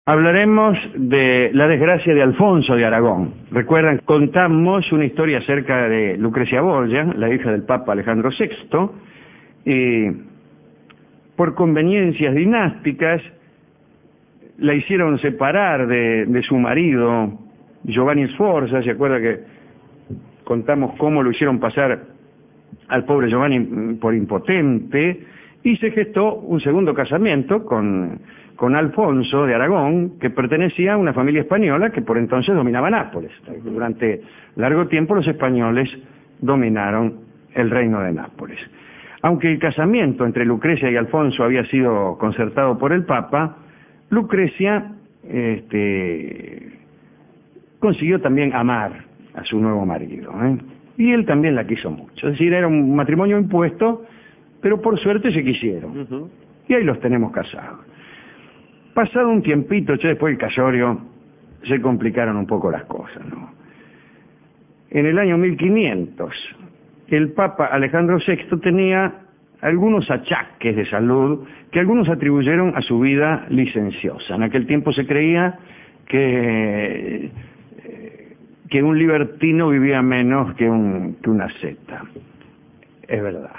Hablaremos de la desgracia de Alfonso de Aragón. Recuerdan, contamos una historia acerca de Lucrecia Borgia, la hija del Papa Alejandro VI, y por conveniencias dinásticas la hicieron separar de su marido Giovanni Sforza. ¿Se acuerda que contamos cómo lo hicieron pasar al pobre Giovanni por impotente? Y se gestó un segundo casamiento con Alfonso de Aragón, que pertenecía a una familia española que por entonces dominaba Nápoles. Durante largo tiempo los españoles dominaron el reino de Nápoles. Aunque el casamiento entre Lucrecia y Alfonso había sido concertado por el Papa, Lucrecia consiguió también amar a su nuevo marido, y él también la quiso mucho. Es decir, era un matrimonio impuesto, pero por suerte se quisieron. Y ahí los tenemos casados. Pasado un tiempito, después del casorio, se complicaron un poco las cosas, ¿no? En el año 1500, el Papa Alejandro VI tenía algunos achaques de salud que algunos atribuyeron a su vida licenciosa. En aquel tiempo se creía que un libertino vivía menos que una asceta. Es verdad.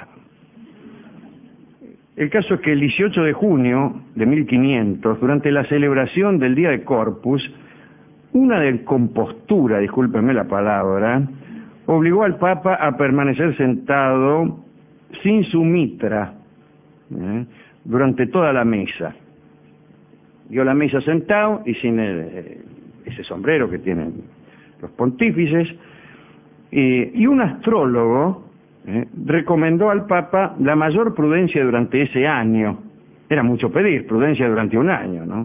El caso es que el 18 de junio de 1500, durante la celebración del Día de Corpus, una descompostura, discúlpenme la palabra, obligó al Papa a permanecer sentado sin su mitra durante toda la misa. Dio la misa sentado y sin ese sombrero que tienen los pontífices, y un astrólogo recomendó al Papa la mayor prudencia durante ese año. Era mucho pedir, prudencia durante un año, ¿no?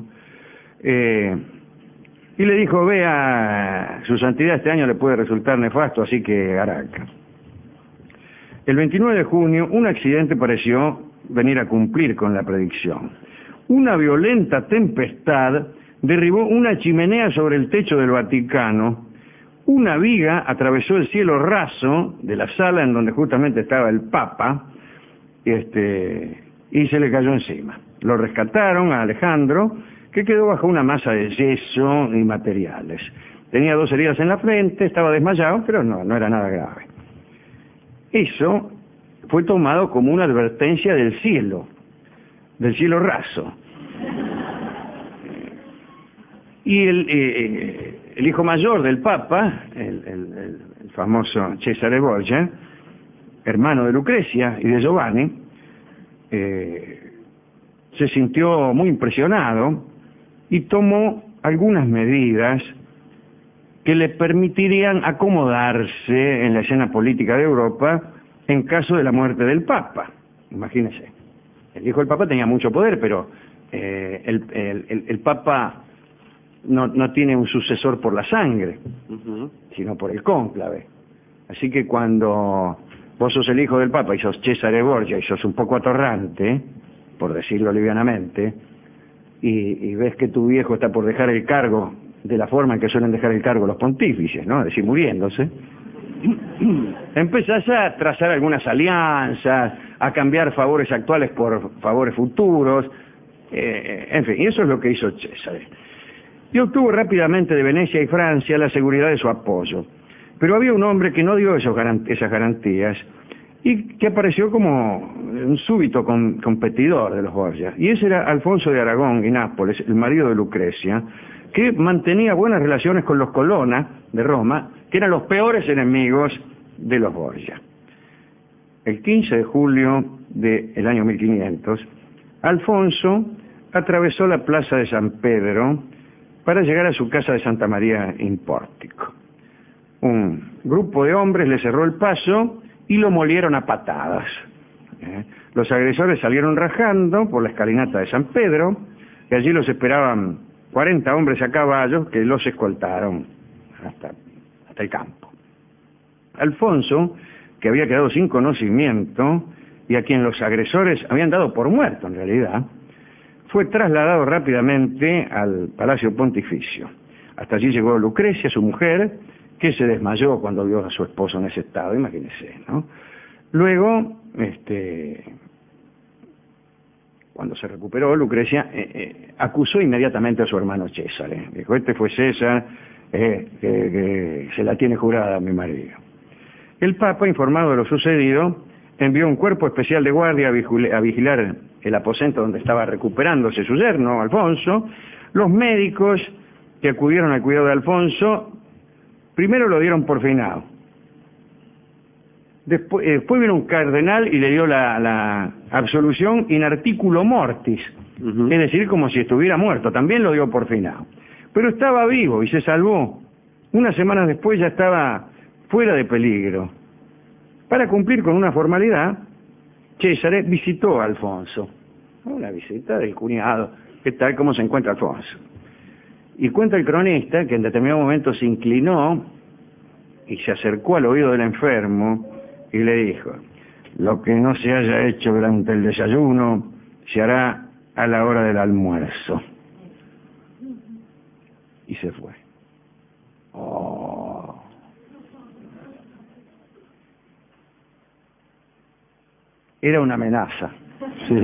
Y le dijo: vea, su santidad, este año le puede resultar nefasto, así que araca. El 29 de junio, un accidente pareció venir a cumplir con la predicción. Una violenta tempestad derribó una chimenea sobre el techo del Vaticano. Una viga atravesó el cielo raso de la sala en donde justamente estaba el Papa, y se le cayó encima. Lo rescataron a Alejandro, que quedó bajo una masa de yeso y materiales. Tenía 2 heridas en la frente, estaba desmayado, pero no era nada grave. Eso fue tomado como una advertencia del cielo raso. Y el hijo mayor del Papa, el famoso Cesare Borgia, hermano de Lucrecia y de Giovanni, se sintió muy impresionado y tomó algunas medidas que le permitirían acomodarse en la escena política de Europa en caso de la muerte del Papa. Imagínense, el hijo del Papa tenía mucho poder, pero el Papa no tiene un sucesor por la sangre, sino por el cónclave. Así que cuando vos sos el hijo del Papa y sos Cesare Borgia y sos un poco atorrante, por decirlo livianamente, y ves que tu viejo está por dejar el cargo de la forma en que suelen dejar el cargo los pontífices, ¿no? Es decir, muriéndose, empezás a trazar algunas alianzas, a cambiar favores actuales por favores futuros, en fin, y eso es lo que hizo Cesare. Y obtuvo rápidamente de Venecia y Francia la seguridad de su apoyo. Pero había un hombre que no dio esas garantías y que apareció como un súbito competidor de los Borgia. Y ese era Alfonso de Aragón y Nápoles, el marido de Lucrecia, que mantenía buenas relaciones con los Colonna de Roma, que eran los peores enemigos de los Borgia. El 15 de julio del año 1500, Alfonso atravesó la plaza de San Pedro para llegar a su casa de Santa María in Pórtico. Un grupo de hombres le cerró el paso y lo molieron a patadas. Los agresores salieron rajando por la escalinata de San Pedro, y allí los esperaban 40 hombres a caballo que los escoltaron hasta el campo. Alfonso, que había quedado sin conocimiento y a quien los agresores habían dado por muerto en realidad, fue trasladado rápidamente al Palacio Pontificio. Hasta allí llegó Lucrecia, su mujer, que se desmayó cuando vio a su esposo en ese estado, imagínense, ¿no? Luego, cuando se recuperó, Lucrecia acusó inmediatamente a su hermano Césare. Dijo, este fue César, que se la tiene jurada a mi marido. El Papa, informado de lo sucedido, envió un cuerpo especial de guardia a vigilar el aposento donde estaba recuperándose su yerno, Alfonso. Los médicos que acudieron al cuidado de Alfonso, primero lo dieron por finado. Después vino un cardenal y le dio la absolución in articulo mortis, es decir, como si estuviera muerto, también lo dio por finado. Pero estaba vivo y se salvó. Unas semanas después ya estaba fuera de peligro. Para cumplir con una formalidad, César visitó a Alfonso. Una visita del cuñado, ¿qué tal? ¿Cómo se encuentra Alfonso? Y cuenta el cronista que en determinado momento se inclinó y se acercó al oído del enfermo y le dijo, lo que no se haya hecho durante el desayuno se hará a la hora del almuerzo. Y se fue. Oh. Era una amenaza. Sí.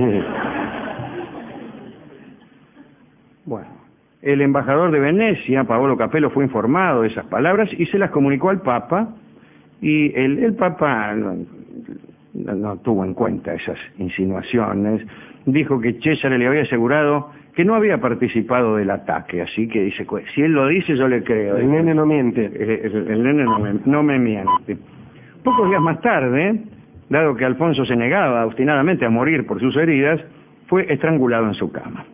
Bueno, el embajador de Venecia, Paolo Capello, fue informado de esas palabras y se las comunicó al Papa, y el Papa no tuvo en cuenta esas insinuaciones. Dijo que César le había asegurado que no había participado del ataque, así que dice, si él lo dice yo le creo. El nene no miente. El nene no me miente. Pocos días más tarde, dado que Alfonso se negaba obstinadamente a morir por sus heridas, fue estrangulado en su cama.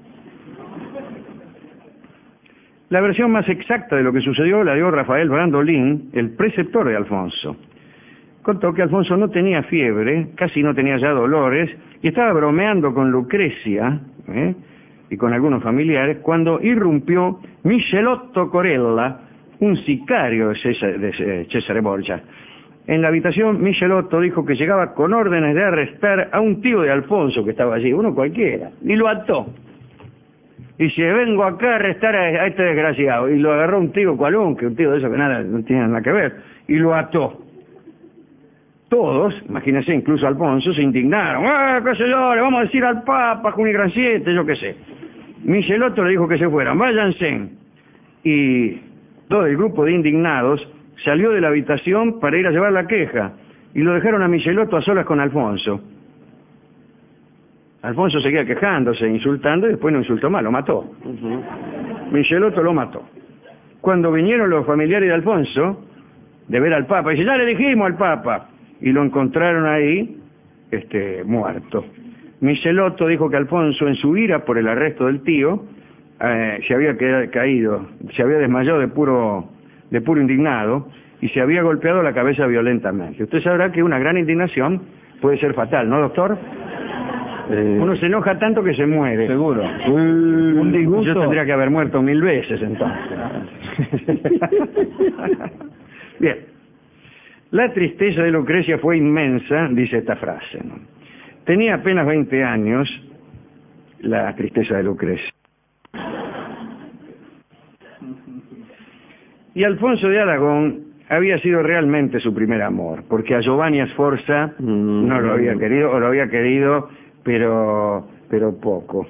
La versión más exacta de lo que sucedió la dio Rafael Brandolin, el preceptor de Alfonso. Contó que Alfonso no tenía fiebre, casi no tenía ya dolores, y estaba bromeando con Lucrecia y con algunos familiares cuando irrumpió Michelotto Corella, un sicario de Cesare Borgia. En la habitación, Michelotto dijo que llegaba con órdenes de arrestar a un tío de Alfonso que estaba allí, uno cualquiera, y lo ató. Y si vengo acá a arrestar a este desgraciado, y lo agarró un tío cualón, que un tío de eso que nada, no tiene nada que ver, y lo ató. Todos, imagínense, incluso Alfonso, se indignaron. Qué sé yo, le vamos a decir al Papa, Juni Gran 7, yo qué sé. Michelotto le dijo que se fueran, váyanse. Y todo el grupo de indignados salió de la habitación para ir a llevar la queja, y lo dejaron a Michelotto a solas con Alfonso. Alfonso seguía quejándose, insultando, y después no insultó más, lo mató. Michelotto lo mató. Cuando vinieron los familiares de Alfonso, de ver al Papa, dice, ya le dijimos al Papa, y lo encontraron ahí, muerto. Michelotto dijo que Alfonso, en su ira por el arresto del tío, se había caído, se había desmayado de puro indignado, y se había golpeado la cabeza violentamente. Usted sabrá que una gran indignación puede ser fatal, ¿no, doctor? Uno se enoja tanto que se muere. Seguro. Un disgusto. Yo tendría que haber muerto 1000 veces entonces. Bien. La tristeza de Lucrecia fue inmensa, dice esta frase, ¿no? Tenía apenas 20 años, la tristeza de Lucrecia. Y Alfonso de Aragón había sido realmente su primer amor, porque a Giovanni Sforza no lo había querido, o lo había querido, pero poco.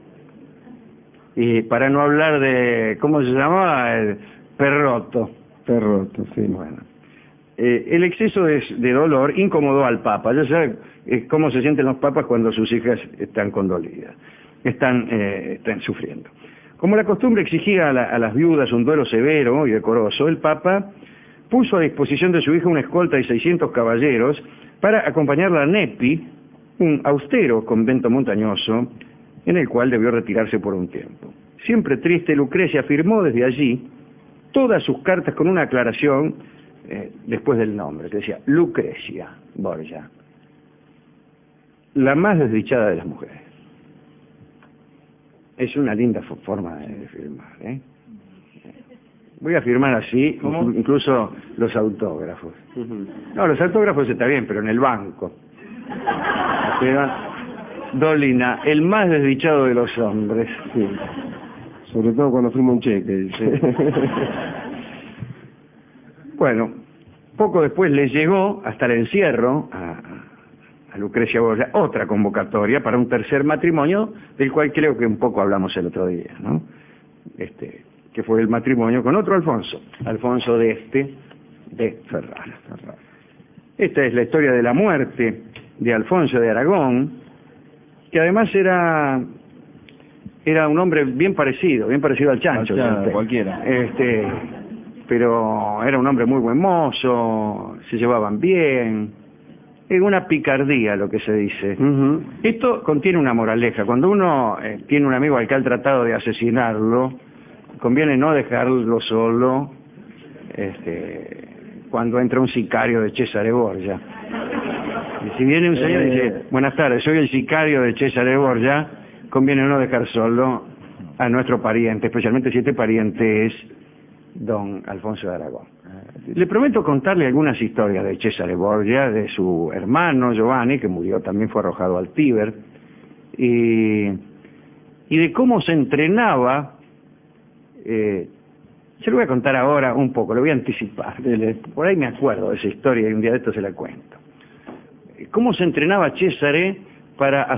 Y para no hablar de, ¿cómo se llamaba? El Perroto, sí. Bueno. El exceso de dolor incomodó al Papa. Ya sabe cómo se sienten los papas cuando sus hijas están condolidas, están sufriendo. Como la costumbre exigía a las viudas un duelo severo y decoroso, el Papa puso a disposición de su hija una escolta de 600 caballeros para acompañarla a Nepi, un austero convento montañoso en el cual debió retirarse por un tiempo. Siempre triste, Lucrecia firmó desde allí todas sus cartas con una aclaración después del nombre, que decía Lucrecia Borgia, la más desdichada de las mujeres. Es una linda forma de firmar, Voy a firmar así, incluso los autógrafos. No, los autógrafos está bien, pero en el banco. Dolina, el más desdichado de los hombres. Sí. Sobre todo cuando firma un cheque, dice. Bueno, poco después le llegó hasta el encierro a a Lucrecia Borgia otra convocatoria para un tercer matrimonio, del cual creo que un poco hablamos el otro día, ¿no? Que fue el matrimonio con otro Alfonso, Alfonso de Ferrara. Esta es la historia de la muerte de Alfonso de Aragón, que además era un hombre bien parecido al Chancho. Cualquiera. Pero era un hombre muy buen mozo, se llevaban bien, es una picardía lo que se dice. Esto contiene una moraleja. Cuando uno tiene un amigo al que ha tratado de asesinarlo, conviene no dejarlo solo cuando entra un sicario de Cesare Borgia. Y si viene un señor y dice, buenas tardes, soy el sicario de Cesare Borgia, conviene no dejar solo a nuestro pariente, especialmente si este pariente es don Alfonso de Aragón. Le prometo contarle algunas historias de Cesare Borgia, de su hermano Giovanni, que murió, también fue arrojado al Tíber, y de cómo se entrenaba. Se lo voy a contar ahora un poco, lo voy a anticipar. Por ahí me acuerdo de esa historia y un día de esto se la cuento. Cómo se entrenaba Cesare para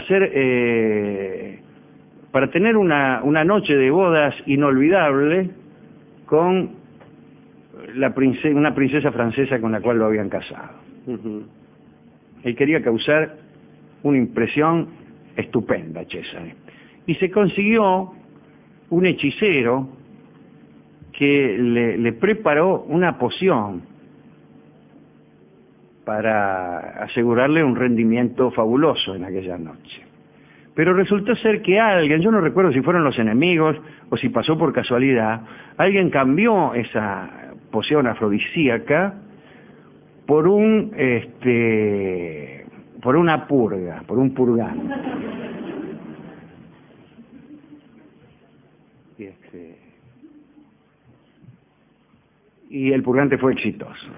tener una noche de bodas inolvidable con una princesa francesa con la cual lo habían casado. Él quería causar una impresión estupenda, Cesare, y se consiguió un hechicero que le preparó una poción para asegurarle un rendimiento fabuloso en aquella noche. Pero resultó ser que alguien, yo no recuerdo si fueron los enemigos o si pasó por casualidad, alguien cambió esa poción afrodisíaca por una purga, por un purgante. Y el purgante fue exitoso.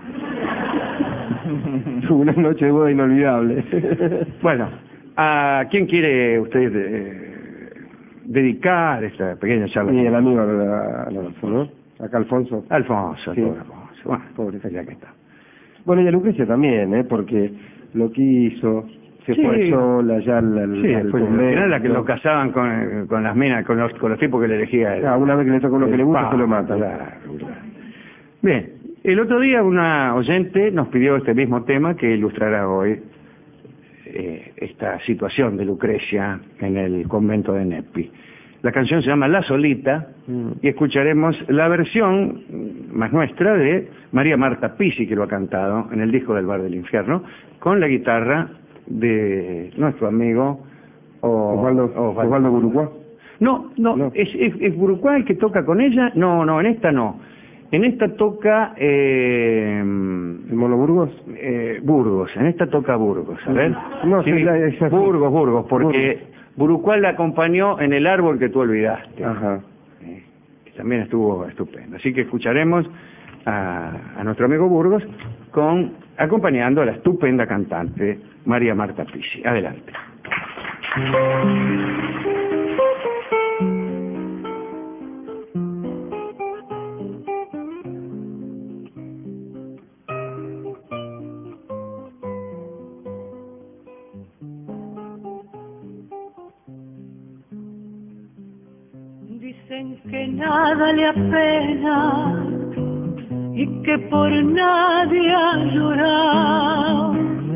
Una noche de boda inolvidable. Bueno, ¿a quién quiere usted dedicar esta pequeña charla? Y el amigo Alonso, ¿no? Acá Alfonso. Alfonso, sí. Alfonso. Bueno, pobre, ya que está. Bueno, y a Lucrecia también, porque lo quiso, se fue sola ya al convento. Era la que lo casaban con las minas, con los tipos que le elegía él. Una vez que le toca lo que le gusta, se lo mata. Claro. Bien, el otro día una oyente nos pidió este mismo tema que ilustrará hoy esta situación de Lucrecia en el convento de Nepi. La canción se llama La Solita y escucharemos la versión más nuestra de María Marta Pisi, que lo ha cantado en el disco del Bar del Infierno, con la guitarra de nuestro amigo Osvaldo Burucuá. No, es Burucuá el que toca con ella. No, en esta no. En esta toca ¿el Mono Burgos? Burgos, en esta toca Burgos, a ver. No, sí, Burgos, porque Burucuá la acompañó en El árbol que tú olvidaste. Ajá. Que también estuvo estupendo. Así que escucharemos a nuestro amigo Burgos acompañando a la estupenda cantante María Marta Pisi. Adelante. Dicen que nada le apena y que por nadie ha llorado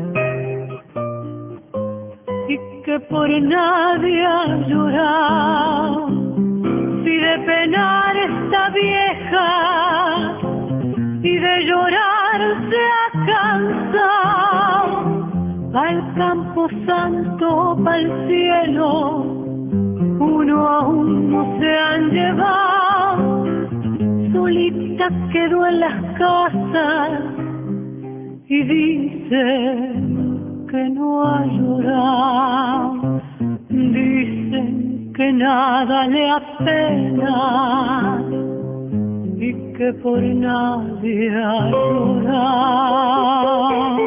y que por nadie ha llorado. Si de penar está vieja y de llorar se ha cansado, al campo santo, pa'l cielo, uno a uno se han llevado, solita quedó en las casas y dicen que no ha llorado, dicen que nada le apena y que por nadie ha llorado.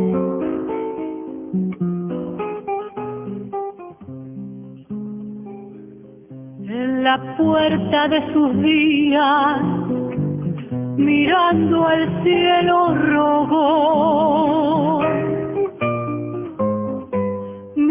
En la puerta de sus días, mirando al cielo rogó,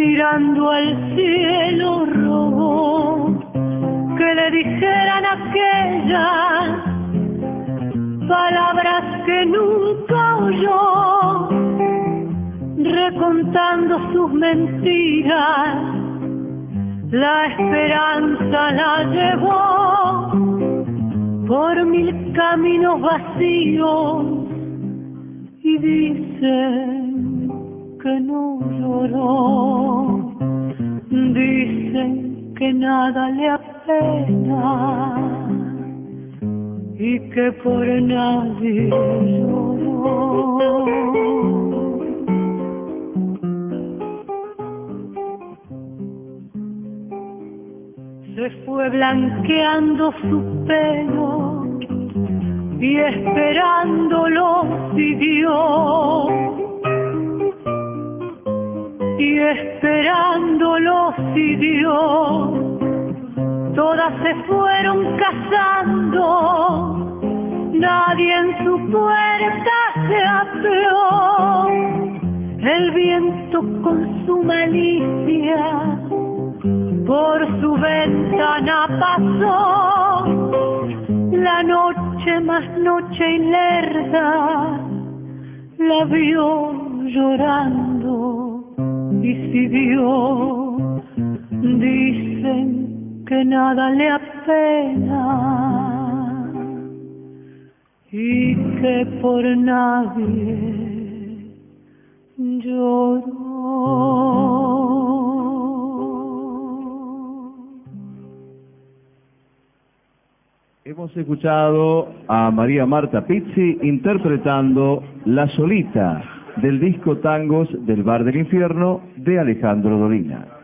mirando al cielo rogó que le dijeran aquellas palabras que nunca oyó, recontando sus mentiras, la esperanza la llevó por 1000 caminos vacíos y dicen que no lloró, dicen que nada le apena y que por nadie lloró. Se fue blanqueando su pelo y esperándolo siguió, y esperándolo siguió. Todas se fueron casando, nadie en su puerta se apeó. El viento con su malicia por su ventana pasó, la noche más noche y lerda la vio llorando y siguió. Dicen que nada le apena y que por nadie lloró. Hemos escuchado a María Marta Pizzi interpretando La Solita del disco Tangos del Bar del Infierno de Alejandro Dolina.